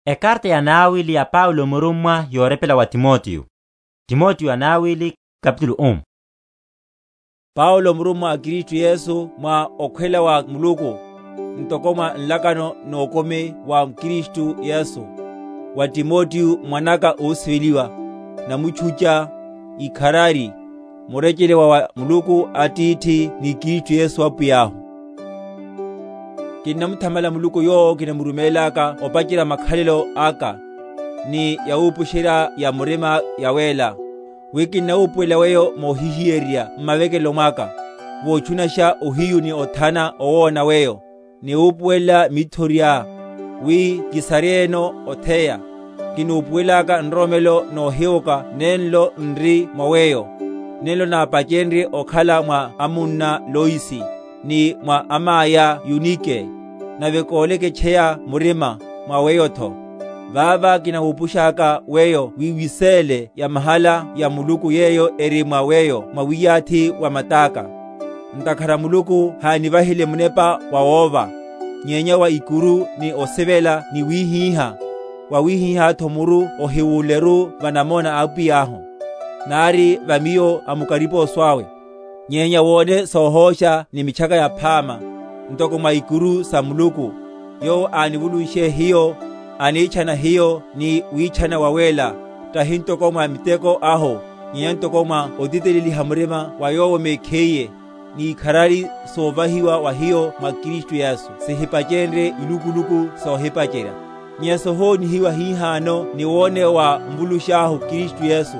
Ekarte ya nawili ya Paulo murumwa yorepela wa Timoteo. Timoteo ya nawili kapitulu 1. Paulo murumwa Kristo Yesu mwa okhwela wa Muluku ntokoma nlakano nokome wa Kristo Yesu wa Timoteo mwanaka osiviliwa na muchucha ikharari murechelewa wa Muluku atithi ni Kristo Yesu apuyaho. Kinamuthamala Muluku yoo kinamurumelaka opachira makhalelo aka ni yaupushira ya murima yawela wikina upuela weyo mohihieria mmavekelo mwaka wochunasha uhiyu ni othana owona weyo ni upuela mithoria wi kisareno otheya kinupuelaka nromelo nohiuka nenlo nri mwaweyo nenlo na pachenri okhala mwa amunna Loisi ni mwa amaya Yunike na vekoleke cheya murima mwaweyotho vava kinaupushaka weyo wiwisele ya mahala ya Muluku yeyo eri mwaweyo mwawiyathi wa mataka ntakhara Muluku hanivahile munepa wawova nyenya wa ikuru ni osevela ni wihiha wawihiha thomuru ohiwuleru vanamona apuyaho nari vamiyo amukaripo oswawe nyenya wone sohosha ni michaka ya phama ntoko mwa ikuru sa Muluku yo anivuluishe hiyo anichana hiyo ni wichana wawela tahintoko mwa miteko aho nyentoko mwa oditelili hamurema wayowo mekheye ni ikharari sovahiwa wa hiyo mwa Kristo Yesu sihipachenre ilukuluku sohipachera nyesoho ni hiwa hihano ni wone wa mbulushaho Kristo Yesu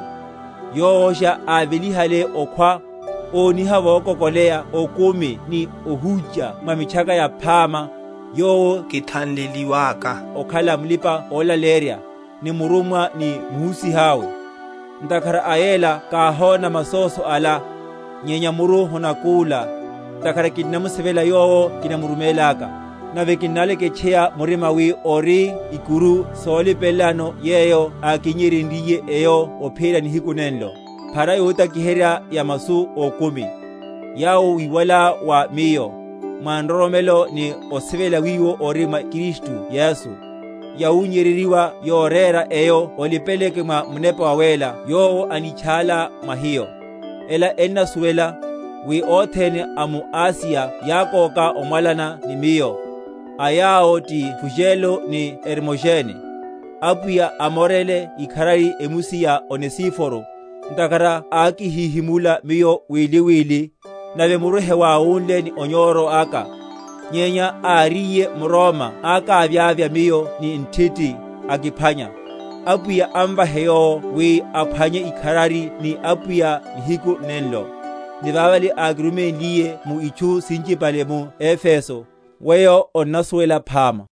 yoosha avilihale okhwa oniha vokokolea okumi ni ohuja mwa michaka ya phama yoo kithanleliwaka okhala mlipa olaleria ni murumwa ni muhusi hawe ntakhara ayela kahona masoso ala nyenya muru honakula ntakhara kinamusevela yoo kinamurumelaka nave kinaleke cheya murima wi ori ikuru solipelano yeyo akinyirindiye eyo ophela ni hikunenlo phara yotakiherya ya masu okumi yao wiwala wa miyo mwanromelo ni osivela wiwo ori mwa Kristo Yesu yaunyereriwa yorera eyo olipeleke mwa munepa wawela yoo anichala mwa hiyo ela enasuwela wi othene amu Asia yakoka omwalana ni miyo ayao ti Fugelo ni Hermogene apuya amorele ikharari emusi ya Onesiforo ntakhara akihihimula miyo wiliwili nave muruhe waunle ni onyoro aka nyenya ariye muroma aka avyavya miyo ni ntiti akiphanya apuya amvaheyo wi aphanye ikharari ni apuya nihiku nenlo ni vavali agrumenliye mu ichu sinjipale mu Efeso weyo onasuwela phama.